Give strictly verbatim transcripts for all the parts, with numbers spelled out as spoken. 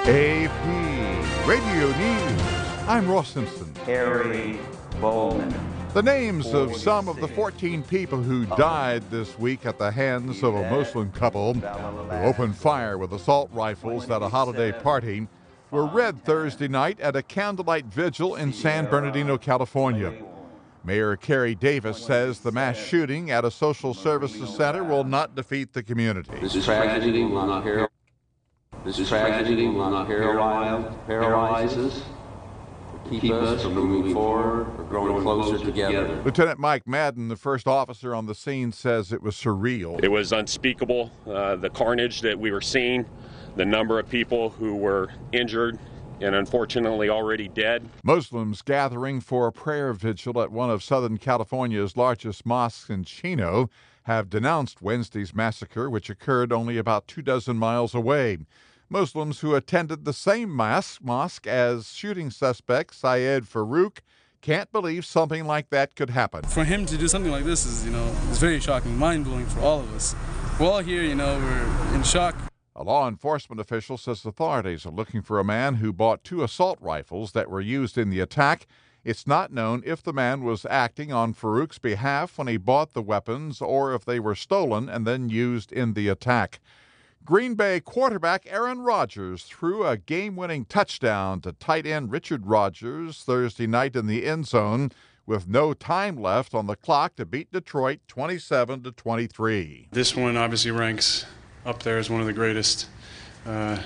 A P Radio News. I'm Ross Simpson. Harry Bowman. The names of some of the fourteen people who died this week at the hands of a Muslim couple who opened fire with assault rifles at a holiday party were read Thursday night at a candlelight vigil in San Bernardino, California. Mayor Kerry Davis says the mass shooting at a social services center will not defeat the community. This tragedy will not paralyze. This tragedy will not paralyze, paralyze us, keep us from moving forward or growing closer together. Lieutenant Mike Madden, the first officer on the scene, says it was surreal. It was unspeakable, uh, the carnage that we were seeing, the number of people who were injured and unfortunately already dead. Muslims gathering for a prayer vigil at one of Southern California's largest mosques in Chino have denounced Wednesday's massacre, which occurred only about two dozen miles away. Muslims who attended the same mosque, mosque as shooting suspect Syed Farook can't believe something like that could happen. For him to do something like this is, you know, it's very shocking, mind-blowing for all of us. We're all here, you know, we're in shock. A law enforcement official says authorities are looking for a man who bought two assault rifles that were used in the attack. It's not known if the man was acting on Farook's behalf when he bought the weapons or if they were stolen and then used in the attack. Green Bay quarterback Aaron Rodgers threw a game-winning touchdown to tight end Richard Rodgers Thursday night in the end zone with no time left on the clock to beat Detroit twenty-seven to twenty-three. This one obviously ranks up there as one of the greatest uh,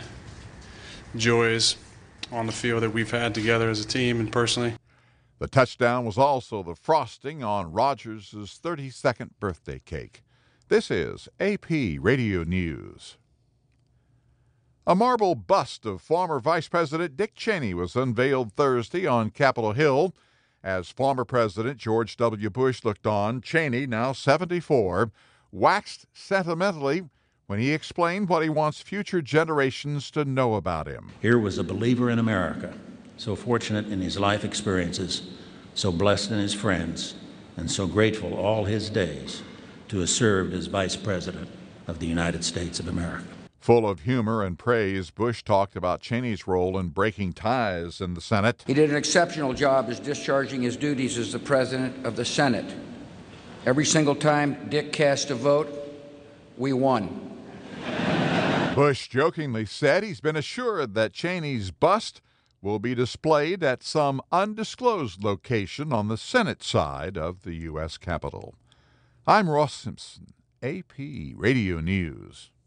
joys on the field that we've had together as a team and personally. The touchdown was also the frosting on Rodgers' thirty-second birthday cake. This is A P Radio News. A marble bust of former Vice President Dick Cheney was unveiled Thursday on Capitol Hill. As former President George W. Bush looked on, Cheney, now seventy-four, waxed sentimentally when he explained what he wants future generations to know about him. Here was a believer in America, so fortunate in his life experiences, so blessed in his friends, and so grateful all his days to have served as Vice President of the United States of America. Full of humor and praise, Bush talked about Cheney's role in breaking ties in the Senate. He did an exceptional job as discharging his duties as the President of the Senate. Every single time Dick cast a vote, we won. Bush jokingly said he's been assured that Cheney's bust will be displayed at some undisclosed location on the Senate side of the U S Capitol. I'm Ross Simpson, A P Radio News.